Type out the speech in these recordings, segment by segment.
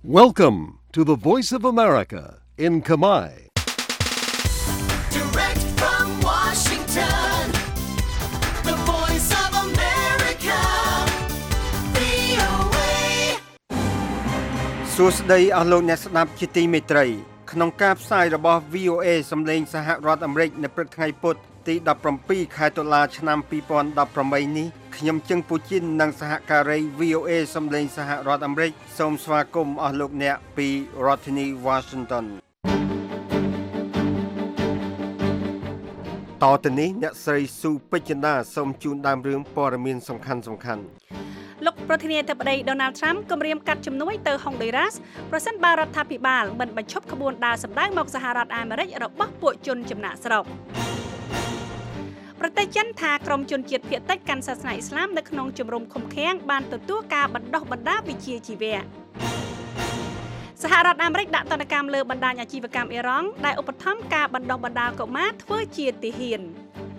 Welcome to the Voice of America in Khmer. Direct from Washington, the Voice of America, VOA. សួស្តីអស់លោកអ្នកស្ដាប់ជាទីមេត្រីក្នុងការផ្សាយរបស់ VOA សំឡេងសហរដ្ឋអាមេរិកនៅព្រឹកថ្ងៃពុធទី17ខែតុលាឆ្នាំ2018នេះខ្ញុំជឹងពូជីននិងសហការី VOA សំឡេងសហរដ្ឋអាមេរិកសូមស្វាគមន៍អស់លោកអ្នកពីរដ្ឋធានី Washington តទៅនេះអ្នកស្រីស៊ូពេជ្ជណាសូមជូនដើមរឿងព័ត៌មានសំខាន់ៗលោកប្រធានាធិបតី Donald Trump គម្រាមកាត់ជំនួយទៅ Honduras ប្រសិនបើរដ្ឋាភិបាលមិនបញ្ឈប់ក្បួនដើរសម្ដៅមកសហរដ្ឋអាមេរិករបស់ពួកជនចំណាក់ស្រុកប្រទេសចិនថាក្រុមជនជាតិភាគតិចកាន់សាសនាអ៊ីស្លាមនៅក្នុងជំរំឃុំឃាំងបានទទួលការបណ្ដុះបណ្ដាលវិជ្ជាជីវៈសហរដ្ឋអាមេរិកដាក់ទណ្ឌកម្មលើបណ្ដាញអាជីវកម្មអ៊ីរ៉ង់ដែលឧបត្ថម្ភការបណ្ដុះបណ្ដាលកុមារធ្វើជាទាហាន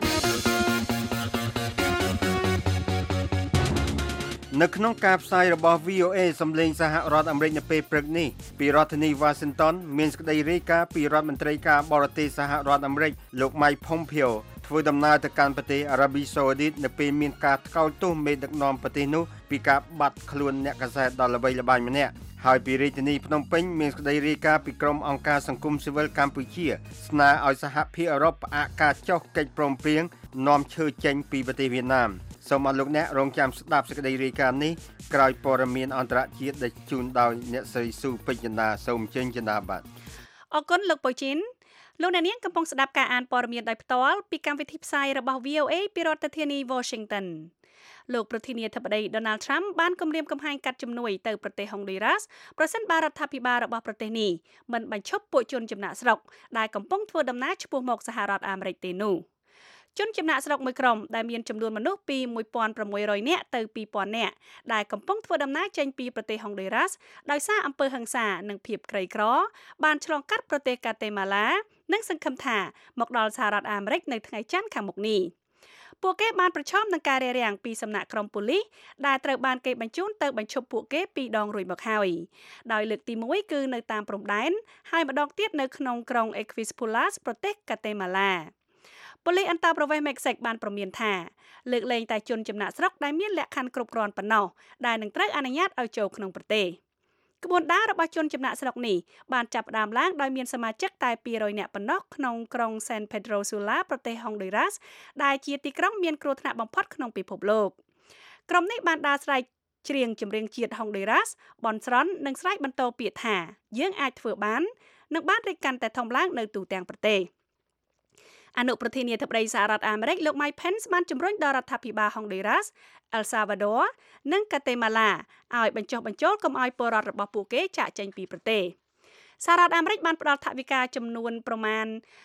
នៅក្នុងការផ្សាយរបស់ VOA សំឡេងសហរដ្ឋអាមេរិកនៅពេលព្រឹកនេះពីរដ្ឋធានី Washington មានសេចក្តីរាយការណ៍ពីរដ្ឋមន្ត្រីការបរទេសសហរដ្ឋអាមេរិកលោក Mike Pompeo ធ្វើដំណើរទៅកាន់ប្រទេសអារ៉ាប៊ីសាអូឌីតនៅពេលមានការថ្កោលទោសមេដឹកនាំប្រទេសនោះពីការបាត់ខ្លួនអ្នកកាសែតដ៏ល្បីល្បាញម្នាក់ហើយពីរាជធានីភ្នំពេញមានសេចក្តីរាយការណ៍ពីក្រុមអង្គការសង្គមស៊ីវិលកម្ពុជាស្នើឲ្យសហភាពអឺរ៉ុបផ្អាកការចុះកិច្ចព្រមព្រៀងនាំឈើចេញពីប្រទេសវៀតណាមសូមអរលោកអ្នករងចាំស្ដាប់សេចក្តីរាយការណ៍នេះក្រោយព័ត៌មានអន្តរជាតិដែលជូនដោយអ្នកស្រីស៊ូពេជ្ជណាសូមចេញចនាប័ទ្មអរគុណលោកប៉ូជីនលោកអ្នកនាងកំពុងស្ដាប់ការអានព័ត៌មានដោយផ្ទាល់ពីកម្មវិធីផ្សាយរបស់ VOA ពីរដ្ឋធានី Washington លោកប្រធានាធិបតី Donald Trump បានគម្រាមកំហែងកាត់ជំនួយទៅប្រទេស Honduras ប្រសិនបើរដ្ឋាភិបាលរបស់ប្រទេសនេះមិនបញ្ឈប់ពួកជនចំណាក់ស្រុកដែលកំពុងធ្វើដំណើរឆ្ពោះមកសហរដ្ឋអាមេរិកទេនោះជនចំណាក់ស្រុកមួយក្រុមដែលមានចំនួនមនុស្សពី 1,600 នាក់ទៅ 2,000 នាក់ដែលកំពុងធ្វើដំណើរចេញពីប្រទេស Honduras ដោយសារអំពើហិង្សានិងភាពក្រីក្របានឆ្លងកាត់ប្រទេស Guatemala និងសង្ឃឹមថាមកដល់សហរដ្ឋអាមេរិកនៅថ្ងៃច័ន្ទខាងមុខនេះពួកគេបានប្រឈមនឹងការរារាំងពីសំណាក់ក្រុមប៉ូលីសដែលត្រូវបានគេបញ្ជូនទៅបញ្ឈប់ពួកគេពីរដងរួចមកហើយដោយលើកទី1គឺនៅតាមព្រំដែនហើយម្ដងទៀតនៅក្នុងក្រុង Equipulas ប្រទេស Guatemalaប៉ូលីសអន្តរប្រវេសន៍មិចស៊ិកបានព្រមានថាលើកលែងតែជនចំណាក់ស្រុកដែលមានលក្ខខណ្ឌគ្រប់គ្រាន់ប៉ុណ្ណោះដែលនឹងត្រូវអនុញ្ញាតឲ្យចូលក្នុងប្រទេសក្បួនដើររបស់ជនចំណាក់ស្រុកនេះបានចាប់ផ្ដើមឡើងដោយមានសមាជិកតែ200នាក់ប៉ុណ្ណោះក្នុងក្រុង San Pedro Sula ប្រទេស Honduras ដែលជាទីក្រុងមានគ្រោះថ្នាក់បំផុតក្នុងពិភពលោកក្រុមនេះបានដើរស្រែកច្រៀងចម្រៀងជាតិ Honduras បន់ស្រន់និងស្រែកបន្តពាក្យថាយើងអាចធ្វើបាននិងបានរីកកាន់តែធំឡើងនៅទូទាំងប្រទេសអនុប្រធានាធិបតីសហរដ្ឋអាមេរិកលោក Mike Pence បានជំរុញដល់រដ្ឋាភិបាល Honduras, El Salvador និង Guatemala ឲ្យបញ្ចុះបញ្ចូលកុំឲ្យពលរដ្ឋរបស់ពួកគេចាកចេញពីប្រទេសសហរដ្ឋអាមេរិកបានផ្ដល់ថវិកាចំនួនប្រមាណ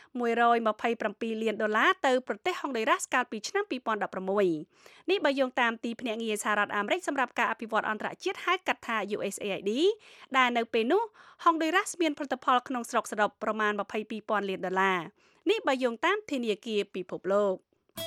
$127 លានទៅប្រទេស Honduras កាលពីឆ្នាំ2016នេះបើយោងតាមទីភ្នាក់ងារសហរដ្ឋអាមេរិកសម្រាប់ការអភិវឌ្ឍអន្តរជាតិហៅកាត់ថា USAID ដែលនៅពេលនោះ Honduras មានផលិតផលក្នុងស្រុកសរុបប្រមាណ$22,000 លាននេះបើយោងតាមធនាគារពិភពលោក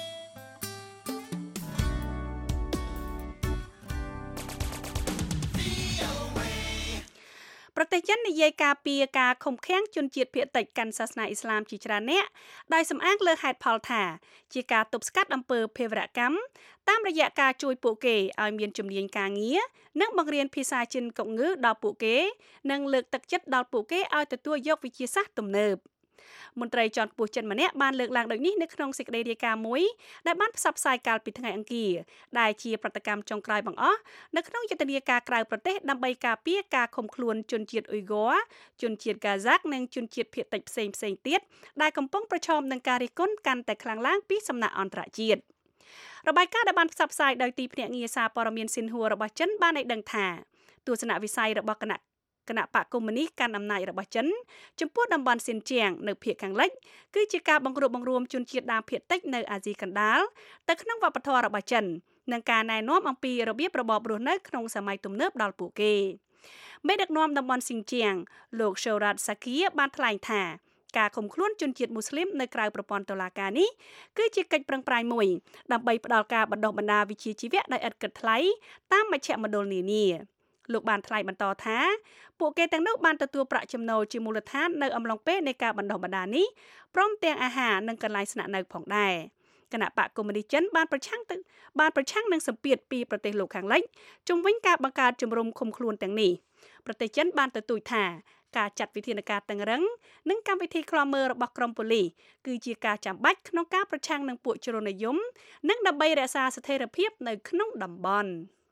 ប្រទេសចិននិយាយការពីការឃុំឃាំងជនជាតិភាគតិចកាន់សាសនាអ៊ីស្លាមជាច្រើនអ្នកដោយសំអាងលើហេតុផលថាជាការទប់ស្កាត់អំពើភេរវកម្មតាមរយៈការជួយពួកគេឲ្យមានជំនាញការងារនិងបង្រៀនភាសាចិនកុងងឺដល់ពួកគេនិងលើកទឹកចិត្តដល់ពួកគេឲ្យទទួលយកវិទ្យាសាស្ត្រទំនើបមន្ត្រីជាន់ខ្ពស់ចិនម្នាក់បានលើកឡើងដូចនេះនៅក្នុងសេចក្តីរាយការណ៍មួយដែលបានផ្សព្វផ្សាយកាលពីថ្ងៃអង្គារដែលជាប្រតិកម្មចុងក្រោយបង្អស់នៅក្នុងយុទ្ធនាការក្រៅប្រទេសដើម្បីការពារការឃុំខ្លួនជនជាតិអ៊ុយហ្គ័រជនជាតិកាហ្សាក់និងជនជាតិភាគតិចផ្សេងទៀតដែលកំពុងប្រឈមនឹងការរិះគន់កាន់តែខ្លាំងឡើងពីសំណាក់អន្តរជាតិរបាយការណ៍ដែលបានផ្សព្វផ្សាយដោយទីភ្នាក់ងារសារព័ត៌មានស៊ីនហួររបស់ចិនបានឲ្យដឹងថាទស្សនវិស័យរបស់គណៈបកកុម្មុយនីសកាន់អំណាចរបស់ចិនចំពោះតំបន់ស៊ីនជៀងនៅភាគខាងលិចគឺជាការបង្រួបបង្រួមជនជាតិដើមភាគតិចនៅអាស៊ីកណ្ដាលទៅក្នុងវប្បធម៌របស់ចិននិងការណែនាំអំពីរបៀបរបបរស់នៅក្នុងសម័យទំនើបដល់ពួកគេមេដឹកនាំតំបន់ស៊ីនជៀងលោក Shorat Sakia បានថ្លែងថាការឃុំខ្លួនជនជាតិមូស្លីមនៅក្រៅប្រព័ន្ធតុលាការនេះគឺជាកិច្ចប្រឹងប្រែងមួយដើម្បីផ្ដល់ការបណ្ដុះបណ្ដាលវិជ្ជាជីវៈដោយឥតគិតថ្លៃតាមមជ្ឈមណ្ឌលនានាលោកបានថ្លែងបន្តថាពួកគេទាំងនោះបានទទួលប្រាក់ចំណូលជាមូលដ្ឋាននៅអំឡុងពេលនៃការបណ្ដុះបណ្ដាលនេះព្រមទាំងអាហារនិងកន្លែងស្នាក់នៅផងដែរគណៈបកកុម្មុយនីសចិនបានប្រឆាំងនឹងសម្ពាធពីប្រទេសលោកខាងលិចជុំវិញការបង្កើតជំរំឃុំខ្លួនទាំងនេះប្រទេសចិនបានទទូចថាការចាត់វិធានការតឹងរ៉ឹងនិងកម្មវិធីឃ្លាំមើលរបស់ក្រមប៉ូលីសគឺជាការចាំបាច់ក្នុងការប្រឆាំងនឹងពួកជ្រុលនិយមនិងដើម្បីរក្សាស្ថិរភាពនៅក្នុងតំបន់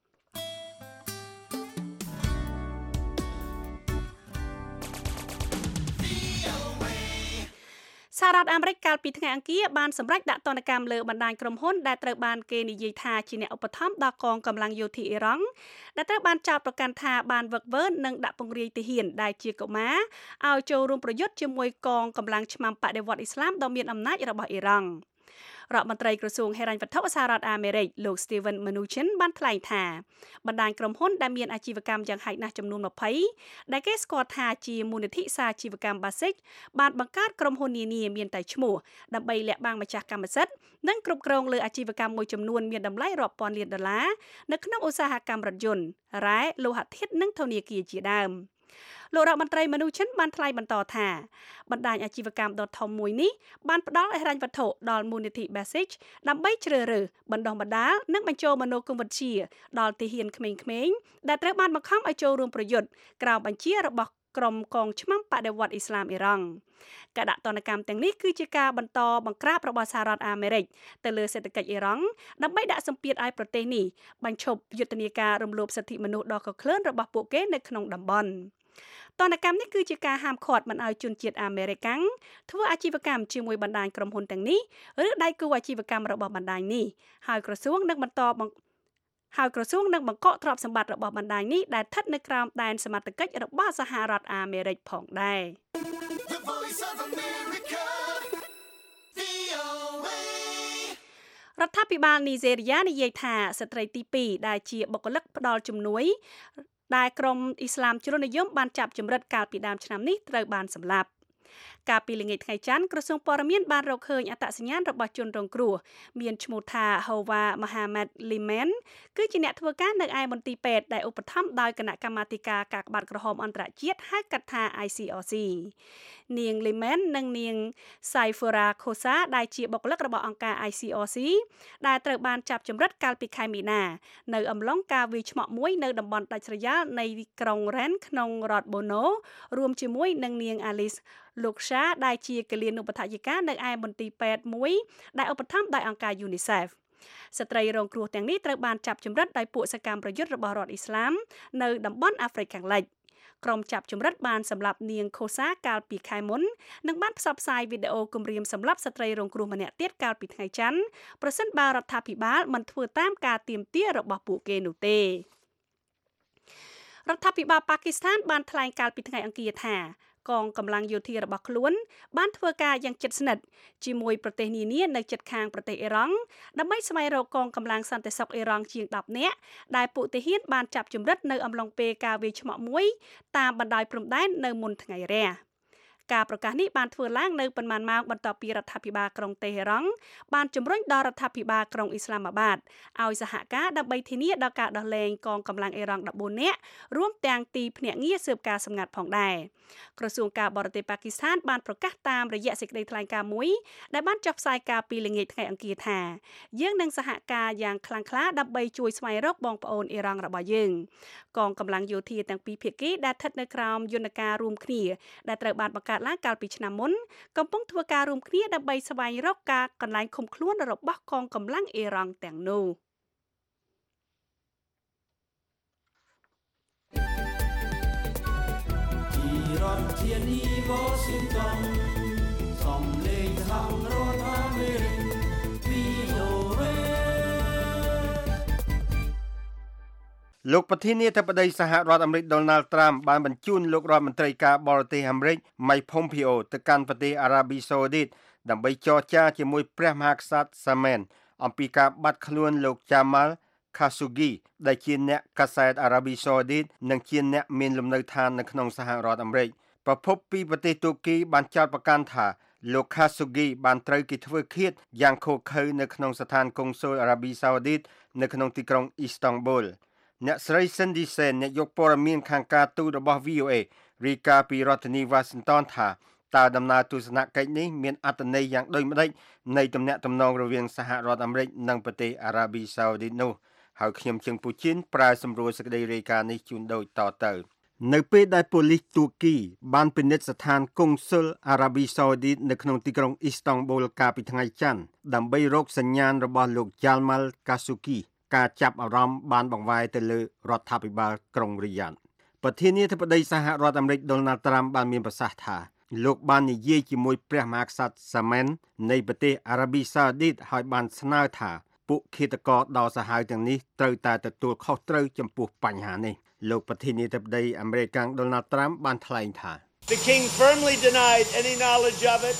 សហរដ្ឋអាមេរិកកាលពីថ្ងៃអង្គារបានសម្រេចដាក់ទណ្ឌកម្មលើបណ្ដាញក្រុមហ៊ុនដែលត្រូវបានគេនិយាយថាជាអ្នកឧបត្ថម្ភដល់កងកម្លាំងយោធាអ៊ីរ៉ង់ដែលត្រូវបានចោទប្រកាន់ថាបានវឹកវើនិងដាក់ពង្រាយទាហានដែលជាកុមារឲ្យចូលរួមប្រយុទ្ធជាមួយកងកម្លាំងឆ្មាំបដិវត្តន៍អ៊ីស្លាមដ៏មានអំណាចរបស់អ៊ីរ៉ង់រដ្ឋមន្ត្រីក្រសួងហិរញ្ញវត្ថុសហរដ្ឋអាមេរិកលោក Steven Mnuchin បានថ្លែងថាបណ្ដាញក្រុមហ៊ុនដែលមានអាជីវកម្មយ៉ាងហោចណាស់ចំនួន20ដែលគេស្គាល់ថាជាមូលនិធិសាជីវកម្ម Basic បានបង្កើតក្រុមហ៊ុននានាមានតែឈ្មោះដើម្បីលាក់បាំងម្ចាស់កម្មសិទ្ធិនិងគ្រប់គ្រងលើអាជីវកម្មមួយចំនួនមានតម្លៃរាប់ពាន់លានដុល្លារនៅក្នុងឧស្សាហកម្មរថយន្តរ៉ែលោហៈធាតុនិងធនាគារជាដើមលោករដ្ឋមន្ត្រីមនុស្សចិនបានថ្លែងបន្តថាបណ្ដាញអាជីវកម្មដ៏ធំមួយនេះបានផ្ដល់ហិរញ្ញវត្ថុដល់មូលនិធិ Basic ដើម្បីជ្រើសរើសបណ្ដុះបណ្ដាលនិងបញ្ចូលមនោគមវិជ្ជាដល់ទាហានក្មេងៗដែលត្រូវបានបង្ខំឲ្យចូលរួមប្រយុទ្ធក្រោមបញ្ជារបស់ក្រុមកងឆ្មាំបដិវត្តន៍អ៊ីស្លាមអ៊ីរ៉ង់ការដាក់ទណ្ឌកម្មទាំងនេះគឺជាការបន្តបង្ក្រាបរបស់សហរដ្ឋអាមេរិកទៅលើសេដ្ឋកិច្ចអ៊ីរ៉ង់ដើម្បីដាក់សម្ពាធឲ្យប្រទេសនេះបញ្ឈប់យុទ្ធនាការរំលោភសិទ្ធិមនុស្សដ៏កក្លឿនរបស់ពួកគេនៅក្នុងតំបន់ទណ្ឌកម្មនេះគឺជាការហាមឃាត់មិនឲ្យជនជាតិអាមេរិកាំងធ្វើអាជីវកម្មជាមួយបណ្ដាញក្រុមហ៊ុនទាំងនេះឬដៃគូអាជីវកម្មរបស់បណ្ដាញនេះហើយក្រសួងនឹងបង្កកទ្រព្យសម្បត្តិរបស់បណ្ដាញនេះដែលស្ថិតនៅក្រោមដែនសមត្ថកិច្ចរបស់សហរដ្ឋអាមេរិកផងដែររដ្ឋាភិបាលនីហ្សេរីយ៉ានិយាយថាស្ត្រីទី2ដែលជាបុគ្គលិកផ្ដល់ជំនួយដែលក្រុមអ៊ីស្លាមជ្រុលនិយមបានចាប់ចម្រិតកាលពីដើមឆ្នាំនេះត្រូវបានសម្លាប់កាលពីល្ងាចថ្ងៃច័ន្ទក្រសួងព័ត៌មានបានរកឃើញអត្តសញ្ញាណរបស់ជនរងគ្រោះមានឈ្មោះថា Hova Mohammed Liman គឺជាអ្នកធ្វើការនៅឯមន្ទីរពេទ្យដែលឧបត្ថម្ភដោយគណៈកម្មាធិការកាកបាទក្រហមអន្តរជាតិហៅកាត់ថា ICRC នាង Liman និងនាង Saifura Khosa ដែលជាបុគ្គលិករបស់អង្គការ ICRC ដែលត្រូវបានចាប់ចម្រិតកាលពីខែមីនានៅអំឡុងការវាយឆ្មក់មួយនៅតំបន់ដាច់ស្រយាលនៃក្រុង Ren ក្នុងរដ្ឋ Bono រួមជាមួយនឹងនាង Aliceលោកសាដែលជាកលានុបដ្ឋាយិកានៅឯមន្ទីរពេទ្យមួយដែលឧបត្ថម្ភដោយអង្គការ UNICEF ស្ត្រីរងគ្រោះទាំងនេះត្រូវបានចាប់ចម្រិតដោយពួកសកម្មប្រយុទ្ធរបស់រដ្ឋអ៊ីស្លាមនៅតំបន់អាហ្វ្រិកខាងលិចក្រុមចាប់ចម្រិតបានសម្លាប់នាងខូសាកាលពីខែមុននិងបានផ្សព្វផ្សាយវីដេអូគំរាមសម្លាប់ស្ត្រីរងគ្រោះម្នាក់ទៀតកាលពីថ្ងៃច័ន្ទប្រសិនបើរដ្ឋាភិបាលមិនធ្វើតាមការទាមទាររបស់ពួកគេនោះទេរដ្ឋាភិបាលប៉ាគីស្ថានបានថ្លែងកាលពីថ្ងៃអង្គារថាកងកម្លាំងយោធារបស់ខ្លួនបានធ្វើការយ៉ាងជិតស្និទ្ធជាមួយប្រទេសនានានៅជិតខាងប្រទេសអ៊ីរ៉ង់ដើម្បីស្វែងរកកងកម្លាំងសន្តិសុខអ៊ីរ៉ង់ជាង10នាក់ដែលពួកទាហានបានចាប់ចម្រិតនៅអំឡុងពេលការវាយឆ្មក់មួយតាមបណ្ដោយព្រំដែននៅមុនថ្ងៃរះការប្រកាសនេះបានធ្វើឡើងនៅប៉ុន្មានម៉ោងបន្ទាប់ពីរដ្ឋាភិបាលក្រុងតេហេរ៉ង់បានជំរុញដល់រដ្ឋាភិបាលក្រុងអ៊ីស្លាមាបាតឲ្យសហការដើម្បីធានាដល់ការដោះលែងកងកម្លាំងអ៊ីរ៉ង់14នាក់រួមទាំងទីភ្នាក់ងារស៊ើបការសម្ងាត់ផងដែរក្រសួងការបរទេសប៉ាគីស្ថានបានប្រកាសតាមរយៈសេចក្តីថ្លែងការណ៍មួយដែលបានចុះផ្សាយកាលពីល្ងាចថ្ងៃអង្គារថាយើងនឹងសហការយ៉ាងខ្លាំងក្លាដើម្បីជួយស្វែងរកបងប្អូនអ៊ីរ៉ង់របស់យើងកងកម្លាំងយោធាទាំងពីរភាគីដែលស្ថិតនៅក្រោមយន្តការរួមគ្នាដែលត្រូវបានបង្កើតឡើងកាលពីឆ្នាំមុនកំពុងធ្វើការរួមគ្នាដើម្បីស្វែងរកការកន្លែងឃុំខ្លួនរបស់កងកម្លាំងអ៊ីរ៉ង់ទាំងនោះជានីវ៉ាស៊ីនតោនសំឡេងសហរដ្ឋអាមេរិក VOA លោកប្រធានាធិបតីសហរដ្ឋអាមេរិក Donald Trump បានបញ្ជូនលោករដ្ឋមន្ត្រីការបរទេសអាមេរិក Mike Pompeo ទៅកាន់ប្រទេសអារ៉ាប៊ីសាអូឌីតដើម្បីចរចាជាមួយព្រះមហាក្សត្រសាមែនអំពីការបាត់ខ្លួនលោក Jamal Khashoggi ដែលជាអ្នកកាសែតអារ៉ាប៊ីសាអូឌីតនិងជាអ្នកមានលំនៅឋាននៅក្នុងសហរដ្ឋអាមេរិកប្រភពពីប្រទេសទូគីបានចោទប្រកាន់ថាលោក Khashoggi បានត្រូវគេធ្វើឃាតយ៉ាងឃោរឃៅនៅក្នុងស្ថានកុងស៊ុលអារ៉ាប៊ីសាអូឌីតនៅក្នុងទីក្រុង Istanbul អ្នកស្រី Cindy Sen អ្នកយកព័ត៌មានខាងការទូតរបស់ VOA រាយការណ៍ពីរដ្ឋធានី Washington ថាតើដំណើរទស្សនកិច្ចនេះមានអត្ថន័យយ៉ាងដូចម្តេចនៃទំនាក់ទំនងរវាងសហរដ្ឋអាមេរិកនិងប្រទេសអារ៉ាប៊ីសាអូឌីតនោះហើយខ្ញុំជើងពូជីនប្រើសម្រួលសេចក្តីរាយការណ៍នេះជូនដូចតទៅនៅពេលដែលប៉ូលីសទួរគីបានពិនិត្យស្ថានកុងស៊ុលអារ៉ាប៊ីសាអូឌីតនៅក្នុងទីក្រុងអ៊ីស្តង់ប៊ូលកាលពីថ្ងៃច័ន្ទដើម្បីរកសញ្ញាណរបស់លោក Jamal Khashoggi ការចាប់អារម្មណ៍បានបង្វែរទៅលើរដ្ឋាភិបាលក្រុងរីយ៉ាតប្រធានាធិបតីសហរដ្ឋអាមេរិក Donald Trump បានមានប្រសាសន៍ថាលោកបាននិយាយជាមួយព្រះមហាក្សត្រសាម៉ែននៃប្រទេសអារ៉ាប៊ីសាអូឌីតហើយបានស្នើថាពួកឃាតករដ៏សាហាវទាំងនេះត្រូវតែទទួលខុសត្រូវចំពោះបញ្ហានេះលោកប្រធានាធិបតីអាមេរិក Donald Trump បានថ្លែងថា The king firmly denied any knowledge of it.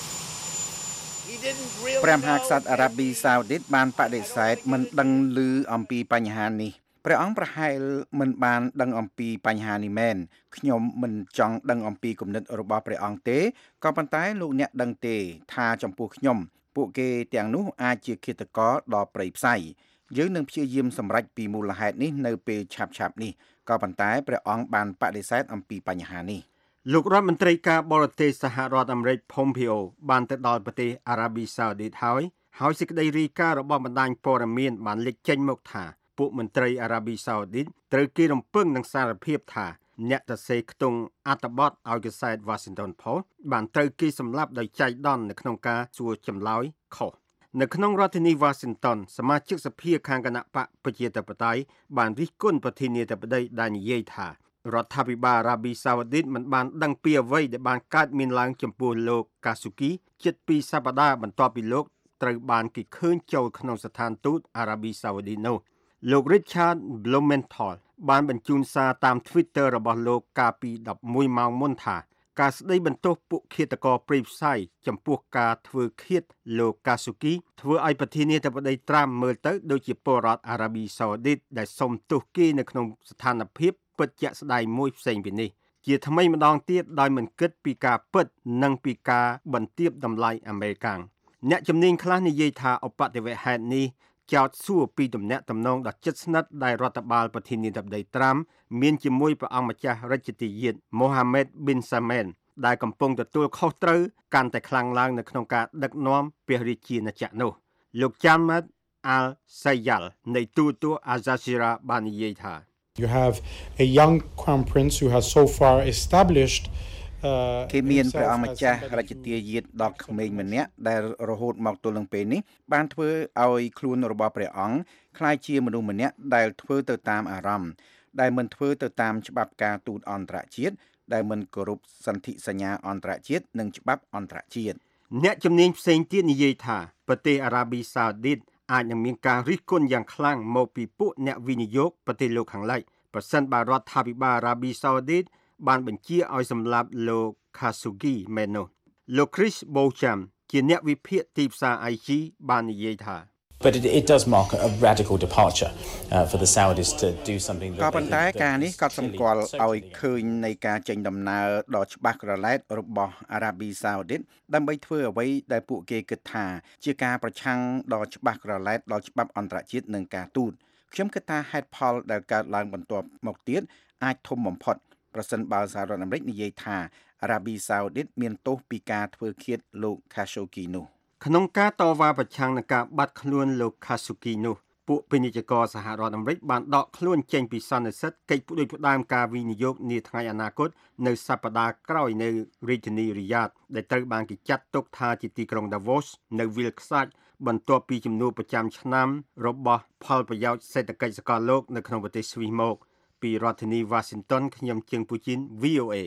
He didn't really ព្រះមហាក្សត្រអារ៉ាប៊ីសាអូឌីតបានបដិសេធមិនដឹងឮអំពីបញ្ហានេះព្រះអង្គប្រហែលមិនបានដឹងអំពីបញ្ហានេះមែនខ្ញុំមិនចង់ដឹងអំពីគំនិតរបស់ព្រះអង្គទេក៏ប៉ុន្តែលោកអ្នកដឹងទេថាចំពោះខ្ញុំពួកគេទាំងនោះអាចជាឃាតករដ៏ព្រៃផ្សៃយើងនឹងព្យាយាមសម្រេចពីមូលហេតុនេះនៅពេលឆាប់ៗនេះក៏ប៉ុន្តែព្រះអង្គបានបដិសេធអំពីបញ្ហានេះលោករដ្ឋមន្ត្រីការបរទេសសហរដ្ឋអាមេរិក Pompeo បានទៅដល់ប្រទេសអារ៉ាប៊ីសាអូឌីតហើយសេចក្តីរាយការណ៍របស់បណ្ដាញព័ត៌មានបានលេចចេញមកថាពួកមន្ត្រីអារ៉ាប៊ីសាអូឌីតត្រូវគេរំពឹងនឹងសារភាពថាអ្នកសរសេរខ្ទង់អត្ថបទឲ្យកាសែត Washington Post បានត្រូវគេសម្លាប់ដោយចៃដន្យនៅក្នុងការសួរចម្លើយខុសនៅក្នុងរដ្ឋធានី Washington សមាជិកសភាខាងគណៈបកប្រជាធិបតេយ្យបានរិះគន់ប្រធានាធិបតីដែលនិយាយថារដ្ឋាភិបាលអារ៉ាប៊ីសាអូឌីតមិនបានដឹងពីអ្វីដែលបានកើតមានឡើងចំពោះលោក Khashoggi ជិត2សប្តាហ៍បន្ទាប់ពីលោកត្រូវបានគេឃើញចូលក្នុងស្ថានទូតអារ៉ាប៊ីសាអូឌីតនោះលោក Richard Blumenthal បានបញ្ជូនសារតាម Twitter របស់លោកកាលពី11ម៉ោងមុនថាការស្ដីបន្ទោសពួកឃាតករព្រៃផ្សៃចំពោះការធ្វើឃាតលោក Khashoggi ធ្វើឲ្យប្រធានាធិបតី Trump មើលទៅដូចជាពលរដ្ឋអារ៉ាប៊ីសាអូឌីតដែលសុំទោសគេនៅក្នុងស្ថានភាពពិតជាក់ស្ដែងមួយផ្សេងពីនេះជាថ្មីម្ដងទៀតដោយមិនគិតពីការពិតនិងពីការបន្ទាបតម្លៃអាមេរិកអ្នកជំនាញខ្លះនិយាយថាឧបទ្ទវហេតុនេះចោទសួរពីទំនាក់ទំនងដ៏ជិតស្និទ្ធដែលរដ្ឋបាលប្រធានាធិបតី Trump មានជាមួយព្រះអង្គម្ចាស់រាជទាយាទ Mohammed bin Salman ដែលកំពុងទទួលខុសត្រូវកាន់តែខ្លាំងឡើងនៅក្នុងការដឹកនាំព្រះរាជាណាចក្រនោះលោក Jamal al-Sayyal នៃទូរទស្សន៍ Al Jazeera បាននិយាយថា You have a young crown prince who has so far established គេមានព្រះអង្គម្ចាស់រាជទាយាទដ៏ក្មេងម្នាក់ដែលរហូតមកទល់នឹងពេលនេះបានធ្វើឲ្យខ្លួនរបស់ព្រះអង្គក្លាយជាមនុស្សម្នាក់ដែលធ្វើទៅតាមអារម្មណ៍ដែលមិនធ្វើទៅតាមច្បាប់ការទូតអន្តរជាតិដែលមិនគោរពសន្ធិសញ្ញាអន្តរជាតិនិងច្បាប់អន្តរជាតិអ្នកជំនាញផ្សេងទៀតនិយាយថាប្រទេសអារ៉ាប៊ីសាអូឌីតអាចនឹងមានការរិះគន់យ៉ាងខ្លាំងមកពីពួកអ្នកវិនិយោគប្រទេសលោកខាងលិចប្រសិនបើរដ្ឋាភិបាលអារ៉ាប៊ីសាអូឌីតបានបញ្ជាឲ្យសម្លាប់លោក Khashoggi មែននោះលោក Chris Bocham ជាអ្នកវិភាគទីផ្សារ IG បាននិយាយថា But it does mark a radical departure for the Saudis to do something ក៏ប៉ុន្តែការនេះក៏សម្គាល់ឲ្យឃើញនៃការចេញដំណើរដ៏ច្បាស់ក្រឡែតរបស់អារ៉ាប៊ីសាអូឌីតដើម្បីធ្វើអ្វីដែលពួកគេគិតថាជាការប្រឆាំងដ៏ច្បាស់ក្រឡែតដល់ច្បាប់អន្តរជាតិនិងការទូតខ្ញុំគិតថាហេតុផលដែលកើតឡើងបន្ទាប់មកទៀតអាចធំបំផុតប្រសិនបើសហរដ្ឋអាមេរិកនិយាយថាអារ៉ាប៊ីសាអូឌីតមានទោសពីការធ្វើឃាតលោក Khashoggi នោះក្នុងការតវ៉ាប្រឆាំងនឹងការបាត់ខ្លួនលោក Khashoggi នោះពួកពាណិជ្ជករសហរដ្ឋអាមេរិកបានដកខ្លួនចេញពីសន្និសីទកិច្ចផ្ដួចផ្ដើមការវិនិយោគនាថ្ងៃអនាគតនៅសប្តាហ៍ក្រោយនៅរាជធានីរីយ៉ាតដែលត្រូវបានគេចាត់ទុកថាជាទីក្រុង Davos នៅវាលខ្សាច់បន្ទាប់ពីជំនួបប្រចាំឆ្នាំរបស់ផលប្រយោជន៍សេដ្ឋកិច្ចសកលលោកនៅក្នុងប្រទេសស្វីសមកពីរដ្ឋធានី Washington ខ្ញុំជើងពូជីន VOA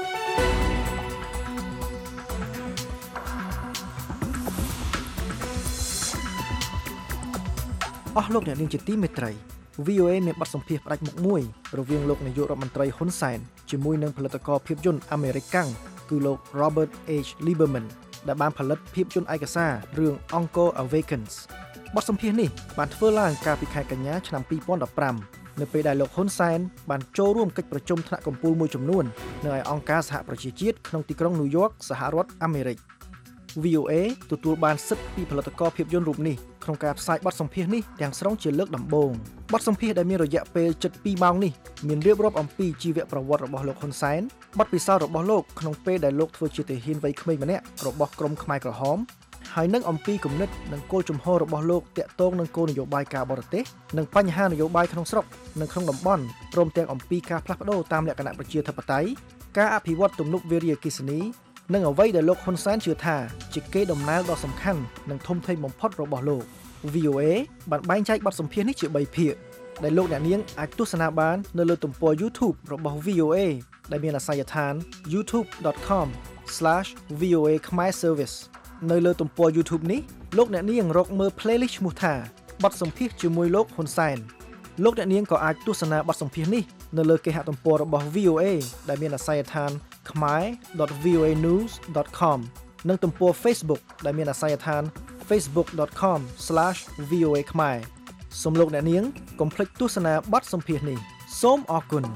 អស់លោកអ្នកនាងជាទីមេត្រី VOA មានបទសម្ភាសន៍ផ្ដាច់មុខមួយរវាងលោកនាយករដ្ឋមន្ត្រីហ៊ុនសែនជាមួយនឹងផលិតករភាពយន្តអាមេរិកកាំងគឺលោក Robert H. Lieberman ដែលបានផលិតភាពយន្តឯកសាររឿង Angkor Awakens បទសម្ភាសន៍នេះបានធ្វើឡើងកាលពីខែកញ្ញាឆ្នាំ2015នៅពេលដែលលោកហ៊ុនសែនបានចូលរួមកិច្ចប្រជុំថ្នាក់កំពូលមួយចំនួននៅឯអង្គការសហប្រជាជាតិក្នុងទីក្រុងញូវយ៉កសហរដ្ឋអាមេរិក VOA ទទួលបានសិទ្ធិពីផលិតករភាពយន្តរូបនេះក្នុងការផ្សាយបទសម្ភាសន៍នេះទាំងស្រុងជាលើកដំបូងបទសម្ភាសន៍ដែលមានរយៈពេលជិត2ម៉ោងនេះមានរៀបរាប់អំពីជីវប្រវត្តិរបស់លោកហ៊ុនសែនបទពិសោធន៍របស់លោកក្នុងពេលដែលលោកធ្វើជាទាហានវ័យក្មេងម្នាក់របស់ក្រុមខ្មែរក្រហមហើយនឹងអំពីគំនិតនិងគោលជំហររបស់លោកតាក់ទងនឹងគោលនយោបាយការបរទេសនិងបញ្ហានយោបាយក្នុងស្រុកនិងក្នុងតំបន់ព្រមទាំងអំពីការផ្លាស់ប្ដូរតាមលក្ខណៈប្រជាធិបតេយ្យការអភិវឌ្ឍទំនប់វារីអគ្គិសនីនិងអ្វីដែលលោកហ៊ុនសែនជឿថាជាកេរដំណែលដ៏សំខាន់និងធំធេងបំផុតរបស់លោក VOA បានបែងចែកបទសម្ភាសន៍នេះជា3ភាគដែលលោកអ្នកនាងអាចទស្សនាបាននៅលើទំព័រ YouTube របស់ VOA ដែលមានអាសយដ្ឋាន youtube.com/VOA Khmer Service នៅលើទំព័រ YouTube នេះលោកអ្នកនាងរកមើល playlist ឈ្មោះថាបទសម្ភាសន៍ជាមួយលោកហ៊ុនសែនលោកអ្នកនាងក៏អាចទស្សនាបទសម្ភាសន៍នេះនៅលើគេហទំព័ររបស់ VOA ដែលមានអាសយដ្ឋាន khmer.voanews.com និងទំព័រ Facebook ដែលមានអាសយដ្ឋាន facebook.com/VOA Khmer សូមលោកអ្នកនាងកុំភ្លេចទស្សនាបទសម្ភាសន៍នេះសូមអរគុណ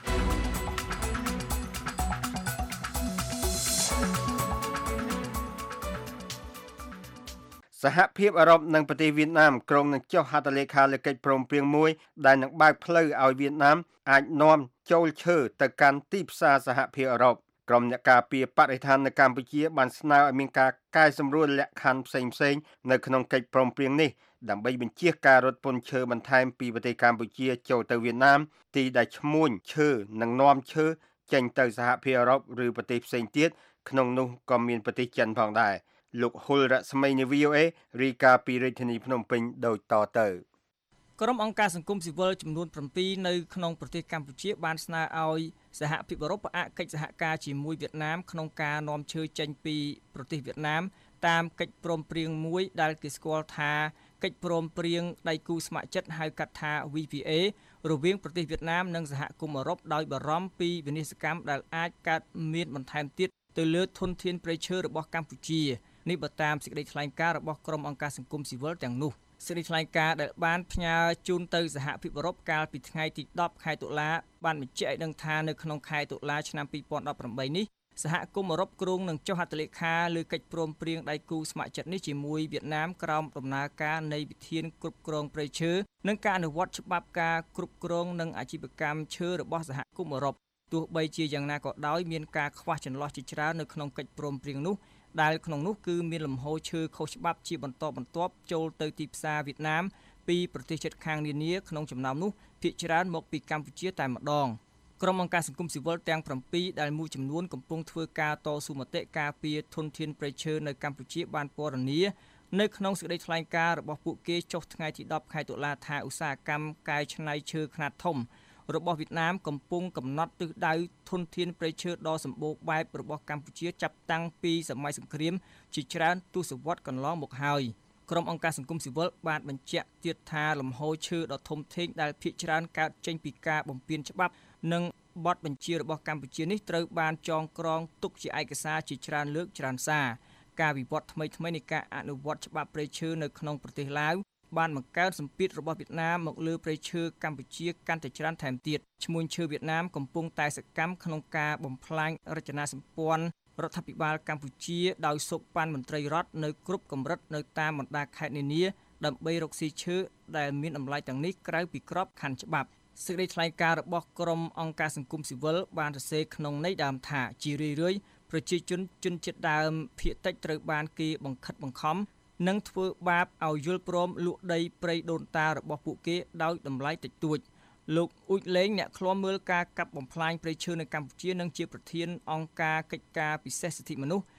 សហភាពអឺរ៉ុបនិងប្រទេសវៀតណាមក្រុងនឹងចុះហត្ថលេខាលើកិច្ចព្រមព្រៀងមួយដែលនឹងបើកផ្លូវឲ្យវៀតណាមអាចនាំចូលឈើទៅកាន់ទីផ្សារសហភាពអឺរ៉ុបក្រុមអ្នកការពារបរិស្ថាននៅកម្ពុជាបានស្នើឲ្យមានការកែសម្រួលលក្ខខណ្ឌផ្សេងៗនៅក្នុងកិច្ចព្រមព្រៀងនេះដើម្បីបញ្ជៀសការរត់ពន្ធឈើបន្ថែមពីប្រទេសកម្ពុជាចូលទៅវៀតណាមទីដែលឈ្មួញឈើនិងនាំឈើចេញទៅសហភាពអឺរ៉ុបឬប្រទេសផ្សេងទៀតក្នុងនោះក៏មានប្រទេសចិនផងដែរលោកហ៊ុលរស្មីនៃ VOA រីកាពីរាជធានីភ្នំពេញដូចតទៅក្រុមអង្គការសង្គមស៊ីវិលចំនួន7នៅក្នុងប្រទេសកម្ពុជាបានស្នើឲ្យសហភាពអឺរ៉ុបផ្អាកកិច្ចសហការជាមួយវៀតណាមក្នុងការនាំឈើចេញពីប្រទេសវៀតណាមតាមកិច្ចព្រមព្រៀងមួយដែលគេស្គាល់ថាកិច្ចព្រមព្រៀងដៃគូស្ម័គ្រចិត្តហៅកាត់ថា VPA រវាងប្រទេសវៀតណាមនិងសហគមន៍អឺរ៉ុបដោយបារម្ភពីវិនាសកម្មដែលអាចកើតមានបន្ថែមទៀតទៅលើធនធានព្រៃឈើរបស់កម្ពុជានេះបើតាមសេចក្តីថ្លែងការណ៍របស់ក្រុមអង្គការសង្គមស៊ីវិលទាំងនោះសេចក្តីថ្លែងការណ៍ដែលបានផ្ញើជូនទៅសហភាពអឺរ៉ុបកាលពីថ្ងៃទី10ខែតុលាបានបញ្ជាក់ឲ្យដឹងថានៅក្នុងខែតុលាឆ្នាំ2018នេះសហគមន៍អឺរ៉ុបគ្រោងនឹងចុះហត្ថលេខាលើកិច្ចព្រមព្រៀងដៃគូស្ម័គ្រចិត្តនេះជាមួយវៀតណាមក្រោមដំណើរការនៃវិធានគ្រប់គ្រងព្រៃឈើនិងការអនុវត្តច្បាប់ការគ្រប់គ្រងនិងអាជីវកម្មឈើរបស់សហគមន៍អឺរ៉ុបទោះបីជាយ៉ាងណាក៏ដោយមានការខ្វះចន្លោះជាច្រើននៅក្នុងកិច្ចព្រមព្រៀងនោះដែលក្នុងនោះគឺមានលំហូរឈើខុសច្បាប់ជាបន្តបន្ទាប់ចូលទៅទីផ្សារវៀតណាមពីប្រទេសជិតខាងនានាក្នុងចំណោមនោះភាគច្រើនមកពីកម្ពុជាតែម្ដងក្រុមអង្គការសង្គមស៊ីវិលទាំង7ដែលមួយចំនួនកំពុងធ្វើការតស៊ូមតិការពារធនធានព្រៃឈើនៅកម្ពុជាបានពណ៌នានៅក្នុងសេចក្តីថ្លែងការណ៍របស់ពួកគេចុះថ្ងៃទី10ខែតុលាថាឧស្សាហកម្មកែច្នៃឈើខ្នាតធំរបស់វៀតណាមកំពុងកំណត់ទិសដៅធនធានព្រៃឈើដ៏សម្បូរបែបរបស់កម្ពុជាចាប់តាំងពីសម័យសង្គ្រាមជាច្រើនទសវត្សរ៍កន្លងមកហើយក្រុមអង្គការសង្គមស៊ីវិលបានបញ្ជាក់ទៀតថាលំហូរឈើដ៏ធំធេងដែលភាគច្រើនកើតចេញពីការបំពានច្បាប់និងបទបញ្ជារបស់កម្ពុជានេះត្រូវបានចងក្រងទុកជាឯកសារជាច្រើនលើកច្រើនសារការវិវត្តថ្មីនៃការអនុវត្តច្បាប់ព្រៃឈើនៅក្នុងប្រទេសឡាវបានបង្កើនសម្ពាធរបស់វៀតណាមមកលើព្រៃឈើកម្ពុជាកាន់តែច្រើនថែមទៀតឈ្មួញឈើវៀតណាមកំពុងតែសកម្មក្នុងការបំផ្លាញរចនាសម្ព័ន្ធរដ្ឋាភិបាលកម្ពុជាដោយសូកប៉ាន់មន្ត្រីរដ្ឋនៅគ្រប់កម្រិតនៅតាមបណ្ដាខេត្តនានាដើម្បីរកស៊ីឈើដែលមានតម្លៃទាំងនេះក្រៅពីក្របខ័ណ្ឌច្បាប់សេចក្តីថ្លែងការណ៍របស់ក្រុមអង្គការសង្គមស៊ីវិលបានសរសេរក្នុងន័យដើមថាជារឿយៗប្រជាជនជាតិដើមភាគតិចត្រូវបានគេបង្ខិតបង្ខំនិងធ្វើបាបឲ្យយល់ព្រមលក់ដីព្រៃដូនតារបស់ពួកគេដោយតម្លៃតិចតួចលោកអ៊ូចលេងអ្នកឃ្លាំមើលការកាប់បំផ្លាញព្រៃឈើនៅកម្ពុជានិងជាប្រធានអង្គការកិច្ចការពិសេសសិទ្ធិមនុស្ស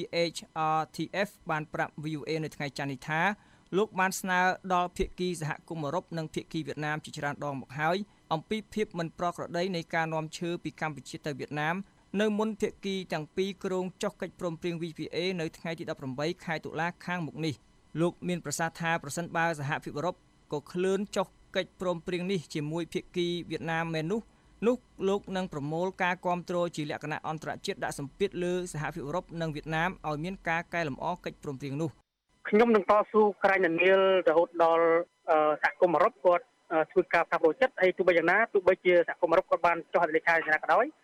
CHRTF បានប្រាប់ VOA នៅថ្ងៃច័ន្ទនេះថាលោកបានស្នើដល់ភាគីសហគមន៍អឺរ៉ុបនិងភាគីវៀតណាមជាច្រើនដងមកហើយអំពីភាពមិនប្រក្រតីនៃការនាំឈើពីកម្ពុជាទៅវៀតណាមនៅមុនភាគីទាំងពីរគ្រងចុះកិច្ចព្រមព្រៀង VPA នៅថ្ងៃទី18ខែតុលាខាងមុខនេះលោកមានប្រសាសន៍ថាប្រសិនបើសហភាពអឺរ៉ុបក៏ឃ្លានចុះកិច្ចព្រមព្រៀងនេះជាមួយភាគីវៀតណាមមែននោះលោកនឹងប្រមូលការគាំទ្រជាលក្ខណៈអន្តរជាតិដាក់សម្ពាធលើសហភាពអឺរ៉ុបនិងវៀតណាមឲ្យមានការកែលម្អកិច្ចព្រមព្រៀងនោះខ្ញុំនឹងតស៊ូក្រែងនានាលរហូតដល់សហគមន៍អឺរ៉ុបគាត់ធ្វើការផ្លាស់ប្ដូរចិត្តហើយទោះបីយ៉ាងណាទោះបីជាសហគមន៍អឺរ៉ុបគាត់បានចុះហត្ថលេខាយ៉ាងណាក៏ដោយ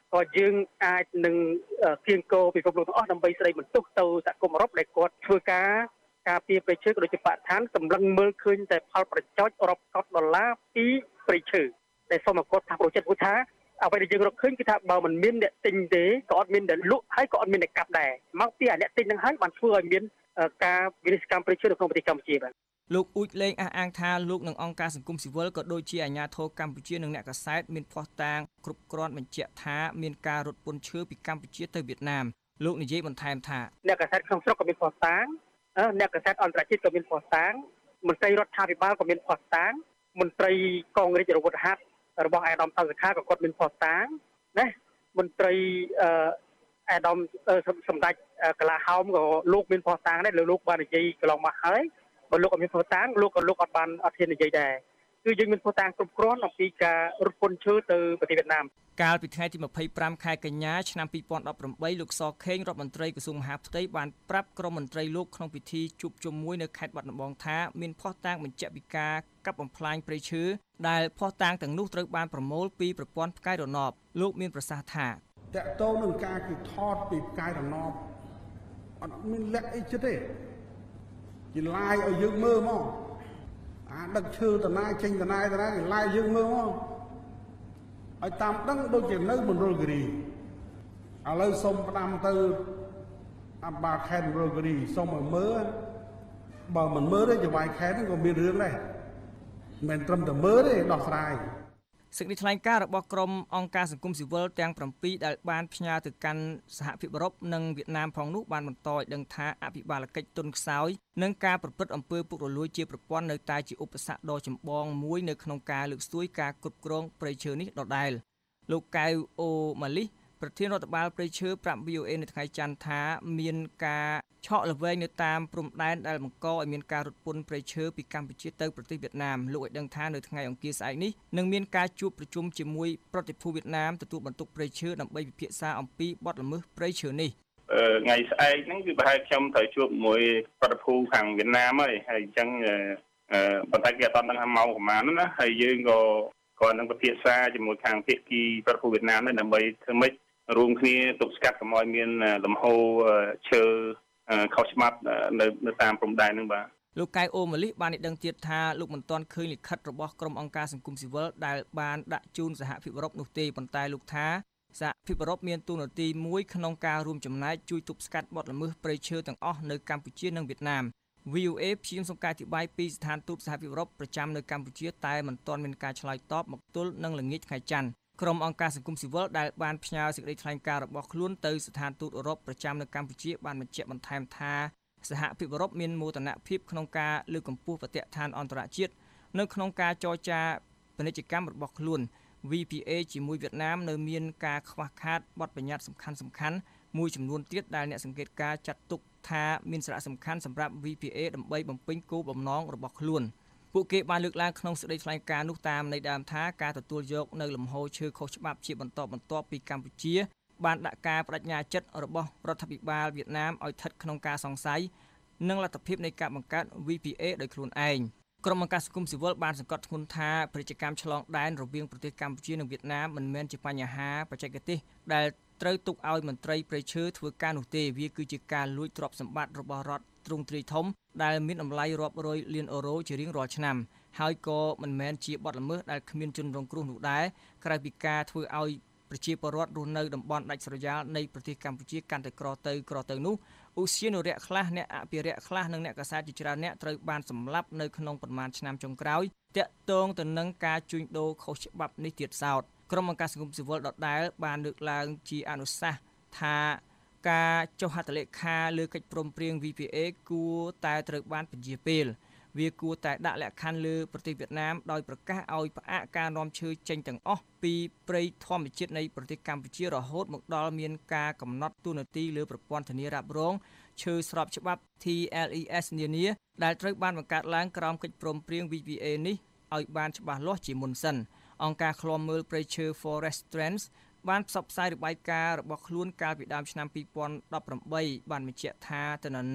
ក៏យើងអាចនឹងគៀងគោពិភពលោកទាំងអស់ដើម្បីស្ដីបន្ទោសទៅសហគមន៍អឺរ៉ុបដែលគាត់ធ្វើការពារព្រៃឈើក៏ដូចជាបរិស្ថានសម្លឹងមើលឃើញតែផលប្រយោជន៍រាប់កោតដុល្លារពីព្រៃឈើដែលសូមឲ្យគាត់ថាប្រជិតព្រោះថាអ្វីដែលយើងរកឃើញគឺថាបើមិនមានអ្នកទិញទេក៏អត់មានអ្នកលក់ហើយក៏អត់មានអ្នកកាប់ដែរមកពីអ្នកទិញនឹងហើយបានធ្វើឲ្យមានការវិនិច្ឆ័យកម្មព្រៃឈើនៅក្នុងប្រទេសកម្ពុជាបាទលោកអ៊ូចលេងអះអាងថាលោកនិងអង្គការសង្គមស៊ីវិលក៏ដូចជាអាជ្ញាធរកម្ពុជានិងអ្នកកាសែតមានភស្តុតាងគ្រប់គ្រាន់បញ្ជាក់ថាមានការរត់ពន្ធឈើពីកម្ពុជាទៅវៀតណាមលោកនិយាយបន្ថែមថាអ្នកកាសែតក្នុងស្រុកក៏មានភស្តុតាងអ្នកកាសែតអន្តរជាតិក៏មានភស្តុតាងមន្ត្រីរដ្ឋាភិបាលក៏មានភស្តុតាងមន្ត្រីកងរាជអាវុធហត្ថរបស់អាដាមតៅសខាក៏គាត់មានភស្តុតាងណាមន្ត្រីអាដាមសម្ដេចកលាហោមក៏លោកមានភស្តុតាងដែរលោកបាននិយាយកន្លងមកហើយបើលោកអត់មានភស្តុតាងលោកក៏លោកអត់បានអត់ហ៊ាននិយាយដែរគឺយើងមានភស្តុតាងគ្រប់គ្រាន់អំពីការរត់ពន្ធឈើទៅប្រទេសវៀតណាមកាលពីថ្ងៃទី25ខែកញ្ញាឆ្នាំ2018លោកសខេងរដ្ឋមន្ត្រីក្រសួងមហាផ្ទៃបានប្រាប់ក្រុមមន្ត្រីលោកក្នុងពិធីជួបជុំមួយនៅខេត្តបាត់ដំបងថាមានភស្តុតាងបញ្ជាក់ពីការកាប់បំផ្លាញព្រៃឈើដែលភស្តុតាងទាំងនោះត្រូវបានប្រមូលពីប្រព័ន្ធផ្កាយរណបលោកមានប្រសាសន៍ថាតកតងនឹងការគឺថតពីផ្កាយរណបអត់មានលក្ខអីចិត្តទេជាឡាយឲ្យយើងមើលមកអាដឹកឈើតណាចេញតណាគេឡាយយើងមើលមកឲ្យតាមដឹងដូចជានៅមណ្ឌលគិរីឥឡូវសុំផ្ដាំទៅអបាខេត្តមណ្ឌលគិរីសុំឲ្យមើលបើមិនមើលទេចង្វាយខេត្តហ្នឹងក៏មានរឿងដែរមិនមែនត្រឹមតែមើលទេដោះស្រាយសេចក្តីថ្លែងការណ៍របស់ក្រុមអង្គការសង្គមស៊ីវិលទាំង7ដែលបានផ្ញើទៅកាន់សហភាពអឺរ៉ុបនិងវៀតណាមផងនោះបានបន្តឲ្យដឹងថាអភិបាលកិច្ចទុនខ្សោយនិងការប្រព្រឹត្តអំពើពុករលួយជាប្រព័ន្ធនៅតែជាឧបសគ្គដ៏ចម្បងមួយនៅក្នុងការលើកស្ទួយការគ្រប់គ្រងព្រៃឈើនេះដដែលលោកកៅអូម៉ាលីសប្រធានរដ្ឋបាលព្រៃឈើប្រាប់ VOA នៅថ្ងៃច័ន្ទថាមានការឆក់ល្វែងនៅតាមព្រំដែនដែលបង្កឲ្យមានការរត់ពន្ធព្រៃឈើពីកម្ពុជាទៅប្រទេសវៀតណាមលោកឲ្យដឹងថានៅថ្ងៃអង្គារស្អែកនេះនឹងមានការជួបប្រជុំជាមួយប្រតិភូវៀតណាមទទួលបន្ទុកព្រៃឈើដើម្បីពិភាក្សាអំពីបទល្មើសព្រៃឈើនេះថ្ងៃស្អែកហ្នឹងគឺប្រហែលខ្ញុំត្រូវជួបមួយប្រតិភូវខាងវៀតណាមហើយអញ្ចឹងប៉ុន្តែគេអត់ដឹងថាម៉ោងប្រហែលណាហើយយើងក៏គាត់នឹងពិភាក្សាជាមួយខាងភាគីប្រតិភូវវៀតណាមដែរដើម្បីធ្វើម៉េចរួមគ្នាទប់ស្កាត់កុំឲ្យមានលំហូរឈើខុសច្បាប់នៅតាមព្រំដែនហ្នឹងបាទលោកកៅអូម៉ាលីសបានឲ្យដឹងទៀតថាលោកមិនទាន់ឃើញលិខិតរបស់ក្រុមអង្គការសង្គមស៊ីវិលដែលបានដាក់ជូនសហភាពអឺរ៉ុបនោះទេប៉ុន្តែលោកថាសហភាពអឺរ៉ុបមានតួនាទីមួយក្នុងការរួមចំណែកជួយទប់ស្កាត់បទល្មើសព្រៃឈើទាំងអស់នៅកម្ពុជានិងវៀតណាម VOA ព្យាយាមសុំការអធិប្បាយពីស្ថានទូតសហភាពអឺរ៉ុបប្រចាំនៅកម្ពុជាតែមិនទាន់មានការឆ្លើយតបមកទល់នឹងល្ងាចថ្ងៃច័ន្ទក្រុមអង្គការសង្គមស៊ីវិលដែលបានផ្ញើសេចក្តីថ្លែងការណ៍របស់ខ្លួនទៅស្ថានទូតអឺរ៉ុបប្រចាំនៅកម្ពុជាបានបញ្ជាក់បន្ថែមថាសហភាពអឺរ៉ុបមានមោទនភាពក្នុងការលើកកម្ពស់បទដ្ឋានអន្តរជាតិនៅក្នុងការចរចាពាណិជ្ជកម្មរបស់ខ្លួន VPA ជាមួយវៀតណាមនៅមានការខ្វះខាតបទបញ្ញត្តិសំខាន់ៗមួយចំនួនទៀតដែលអ្នកសង្កេតការចាត់ទុកថាមានសារៈសំខាន់សម្រាប់ VPA ដើម្បីបំពេញគោលបំណងរបស់ខ្លួនពួកគេបានលើកឡើងក្នុងសេចក្តីថ្លែងការណ៍នោះតាមន័យដើមថាការទទួលយកនៅលំហូរឈើខុសច្បាប់ជាបន្តបន្ទាប់ពីកម្ពុជាបានដាក់ការបដិញ្ញាចិត្តរបស់រដ្ឋាភិបាលវៀតណាមឲ្យស្ថិតក្នុងការសង្ស័យនិងលទ្ធភាពនៃការបង្កើត VPA ដោយខ្លួនឯងក្រុមអង្គការសង្គមស៊ីវិលបានសង្កត់ធ្ងន់ថាពាណិជ្ជកម្មឆ្លងដែនរវាងប្រទេសកម្ពុជានិងវៀតណាមមិនមែនជាបញ្ហាបច្ចេកទេសដែលត្រូវទុកឲ្យមន្ត្រីព្រៃឈើធ្វើការនោះទេវាគឺជាការលួចទ្រព្យសម្បត្តិរបស់រដ្ឋទ្រង់ទ្រាយធំដែលមានតម្លៃរាប់រយលានអឺរ៉ូជារៀងរាល់ឆ្នាំហើយក៏មិនមែនជាបទល្មើសដែលគ្មានជនរងគ្រោះនោះដែរក្រៅពីការធ្វើឲ្យប្រជាពលរដ្ឋរស់នៅតំបន់ដាច់ស្រយាលនៃប្រទេសកម្ពុជាកាន់តែក្រទៅនោះឧស្សាហនុរៈខ្លះអ្នកអភិរក្សខ្លះនិងអ្នកកាសែតជាច្រើនអ្នកត្រូវបានសម្លាប់នៅក្នុងប្រមាណឆ្នាំចុងក្រោយតាក់ទងទៅនឹងការជួញដូរខុសច្បាប់នេះទៀតសោតក្រុមអង្គការសង្គមស៊ីវិលដដែលបានលើកឡើងជាអនុសាសន៍ថាការចុះហត្ថលេខាលើកិច្ចព្រមព្រៀង VPA គួរតែត្រូវបានពន្យាពេលវាគួរតែដាក់លក្ខខណ្ឌលើប្រទេសវៀតណាមដោយប្រកាសឲ្យផ្អាកការនាំឈើចេញទាំងអស់ពីព្រៃធម្មជាតិនៃប្រទេសកម្ពុជារហូតមកដល់មានការកំណត់ទូនាទីលើប្រព័ន្ធធានារ៉ាប់រងឈើស្របច្បាប់ TLES នានាដែលត្រូវបានបង្កើតឡើងក្រោមកិច្ចព្រមព្រៀង VPA នេះឲ្យបានច្បាស់លាស់ជាមុនសិនអង្គការឃ្លាំមើលព្រៃឈើ Forest Trends បានផ្សព្វផ្សាយរបាយការណ៍របស់ខ្លួនកាលពីដើមឆ្នាំ2018បានបញ្ជាក់ថាទិន្នន័យ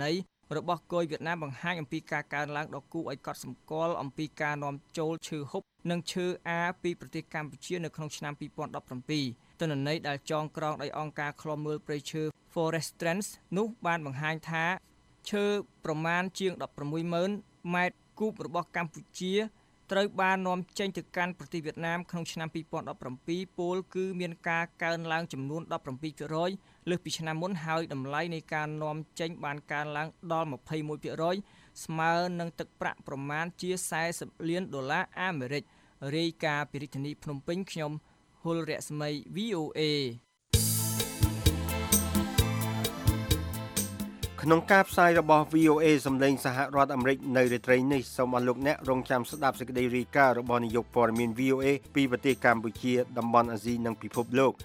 របស់គយវៀតណាមបង្ហាញអំពីការកើនឡើងដ៏គួរឲ្យកត់សម្គាល់អំពីការនាំចូលឈើហុបនិងឈើអាពីប្រទេសកម្ពុជានៅក្នុងឆ្នាំ2017ទិន្នន័យដែលចងក្រងដោយអង្គការឃ្លាំមើលព្រៃឈើ Forest Trends នោះបានបង្ហាញថាឈើប្រមាណជាង 16,000 ម៉ែត្រគូបរបស់កម្ពុជាត្រូវបាននាំចេញទៅកាន់ប្រទេសវៀតណាមក្នុងឆ្នាំ2017ពលគឺមានការកើនឡើងចំនួន 17% លើសពីឆ្នាំមុនហើយតម្លៃនៃការនាំចេញបានកើនឡើងដល់ 21% ស្មើនឹងទឹកប្រាក់ប្រមាណជា$40 លានអាមេរិករាយការណ៍ពីរាជធានីភ្នំពេញខ្ញុំហុលរស្មី VOA ក្នុងការផ្សាយរបស់ VOA សម្លេងសហរដ្ឋអាមេរិកនៅរាត្រីនេះសូមអរលោកអ្នករងចាំស្ដាប់សេចក្តីរាយការណ៍របស់នាយកព័ត៌មាន VOA ពីប្រទេសកម្ពុជាតំបន់អាស៊ីនិងពិភពលោក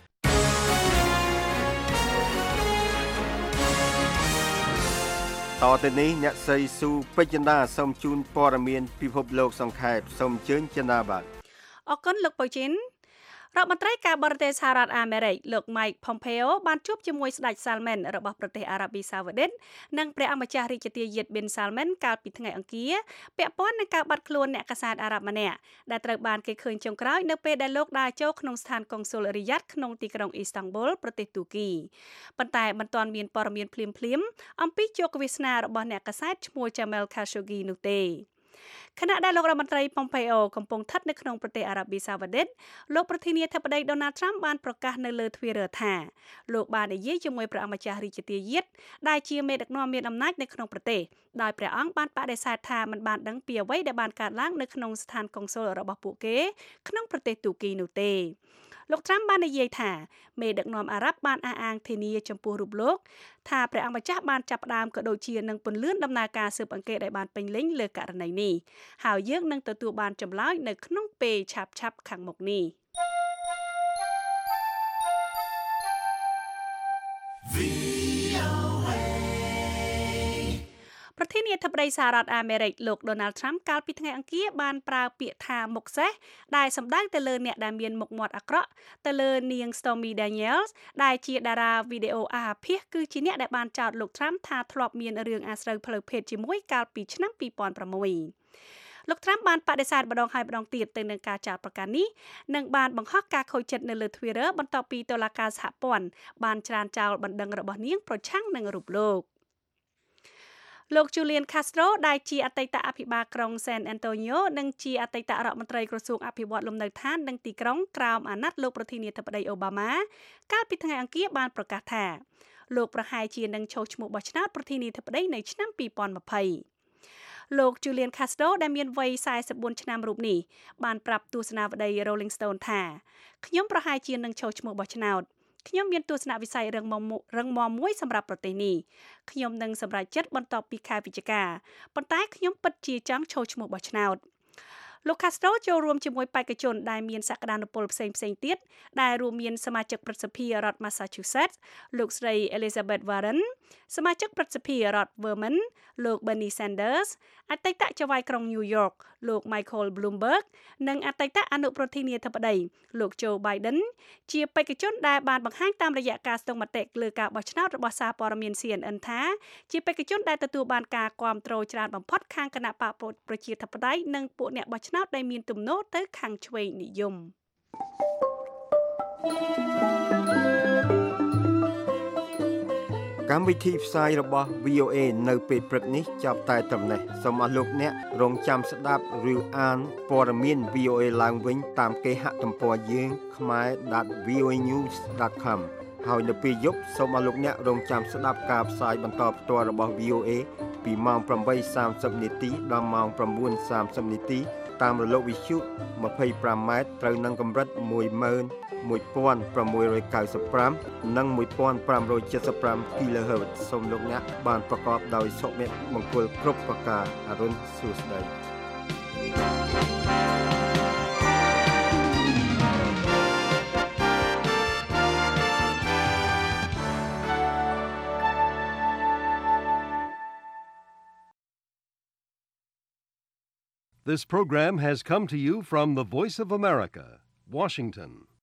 តទៅនេះអ្នកស្រីស៊ូពេជ្រចិន្តាសូមជូនព័ត៌មានពិភពលោកសង្ខេបសូមអញ្ជើញចិន្តាបាទអរគុណលោកប៉ូជីនរដ្ឋមន្ត្រីការបរទេសសហរដ្ឋអាមេរិកលោក Mike Pompeo បានជួបជាមួយស្ដេច Salman របស់ប្រទេសអារ៉ាប៊ីសាអូឌីតនិងព្រះអម្ចាស់រាជទាយាទ Bin Salman កាលពីថ្ងៃអង្គារពាក់ព័ន្ធនឹងការបាត់ខ្លួនអ្នកកាសែតអារ៉ាប់ម្នាក់ដែលត្រូវបានគេឃើញចុងក្រោយនៅពេលដែលលោកដើរចូលក្នុងស្ថានកុងស៊ុលរីយ៉ាតក្នុងទីក្រុងអ៊ីស្តង់ប៊ុលប្រទេសទូគីប៉ុន្តែមិនទាន់មានព័ត៌មានភ្លាមៗអំពីជោគវាសនារបស់អ្នកកាសែតឈ្មោះ Jamal Khashoggi នោះទេខណៈដែលលោករដ្ឋមន្ត្រី Pompeo កំពុងស្ថិតនៅក្នុងប្រទេសអារ៉ាប៊ីសាអូឌីតលោកប្រធានាធិបតី Donald Trump បានប្រកាសនៅលើ Twitter ថាលោកបាននិយាយជាមួយព្រះអម្ចាស់រាជទាយាទដែលជាមេដឹកនាំមានអំណាចនៅក្នុងប្រទេសដោយព្រះអង្គបានបដិសេធថាមិនបានដឹងពីអ្វីដែលបានកើតឡើងនៅក្នុងស្ថានកុងស៊ុលរបស់ពួកគេក្នុងប្រទេសទូគីនោះទេលោក Trump បាននិយាយថាមេដឹកនាំអារ៉ាប់បានអះអាងធានាចំពោះរូបលោកថាព្រះអង្គម្ចាស់បានចាប់ផ្ដើមក៏ដូចជានឹងពន្លឿនដំណើរការស៊ើបអង្កេតឲ្យបានពេញលេញលើករណីនេះហើយយើងនឹងទទួលបានចម្លើយនៅក្នុងពេលឆាប់ៗខាងមុខនេះប្រធានាធិបតីសហរដ្ឋអាមេរិកលោក Donald Trump កាលពីថ្ងៃអង្គារបានប្រើពាក្យថាមុខសេះដែលសម្ដៅទៅលើអ្នកដែលមានមុខមាត់អាក្រក់ទៅលើនាង Stormy Daniels ដែលជាតារាវីដេអូអាភាសគឺជាអ្នកដែលបានចោទលោក Trump ថាធ្លាប់មានរឿងអាស្រូវផ្លូវភេទជាមួយកាលពីឆ្នាំ2006លោក Trump បានបដិសេធម្ដងហើយម្ដងទៀតទៅនឹងការចោទប្រកាន់នេះនិងបានបង្ហោះការខូចចិត្តនៅលើ Twitter បន្ទាប់ពីតុលាការសហព័ន្ធបានច្រានចោលបណ្ដឹងរបស់នាងប្រឆាំងនឹងរូបលោក Julian Castro ដែលជាអតីតអភិបាលក្រុង San Antonio និងជាអតីតរដ្ឋមន្ត្រីក្រសួងអភិវឌ្ឍលំនៅឋាននិងទីក្រុងក្រោមអាណត្តិលោកប្រធានាធិបតី Obama កាលពីថ្ងៃអង្គារបានប្រកាសថាលោកប្រហែលជានឹងឈោះឈ្មោះបោះឆ្នោតប្រធានាធិបតីនៅឆ្នាំ2020លោក Julian Castro ដែលមានវ័យ44ឆ្នាំរូបនេះបានប្រាប់ទស្សនាវដ្តី Rolling Stone ថាខ្ញុំប្រហែលជានឹងឈោះឈ្មោះបោះឆ្នោតខ្ញុំមានទស្សនវិស័យរឹងមាំមួយសម្រាប់ប្រទេសនេះខ្ញុំនឹងសម្រេចចិត្តបន្ទាប់ពីខែវិច្ឆិកាប៉ុន្តែខ្ញុំពិតជាចង់ឈរឈ្មោះបោះឆ្នោតលោក Castro ចូលរួមជាមួយបេក្ខជនដែលមានសក្តានុពលផ្សេងៗទៀតដែលរួមមានសមាជិកព្រឹទ្ធសភារដ្ឋ Massachusetts លោកស្រី Elizabeth Warren សមាជិកព្រឹទ្ធសភារដ្ឋ Vermont លោក Bernie Sanders អតីតចៅហ្វាយក្រុង New York លោក Michael Bloomberg និងអតីតអនុប្រធានាធិបតីលោក Joe Biden ជាបេក្ខជនដែលបានបង្ហាញតាមរយៈការស្ទង់មតិលើការបោះឆ្នោតរបស់សារព័ត៌មាន CNN ថាជាបេក្ខជនដែលទទួលបានការគាំទ្រច្រើនបំផុតខាងគណៈបកប្រជាធិបតេយ្យនិងពួកអ្នកបោះឆ្នោតដែលមានទំនោរទៅខាងឆ្វេងនិយមកម្មវិធីផ្សាយរបស់ VOA នៅពេលព្រឹកនេះចាប់តែត្រឹមនេះសូមអរលោកអ្នករងចាំស្ដាប់ឬអានព័ត៌មាន VOA ឡើងវិញតាមគេហទំព័រយើង khmer.voanews.com ហើយនៅពេលយប់សូមអរលោកអ្នករងចាំស្ដាប់ការផ្សាយបន្តផ្ទាល់របស់ VOA ពីម៉ោង 8:30 នាទីដល់ម៉ោង 9:30 នាទីតាមរលកវិទ្យុ 25 ម៉ែត្រត្រូវនឹងកម្រិត 11695 និង 1575 kHz សូមលោកអ្នកបានប្រកបដោយសុភមង្គលគ្រប់ប្រការអរុនសួស្តី This program has come to you from the Voice of America, Washington.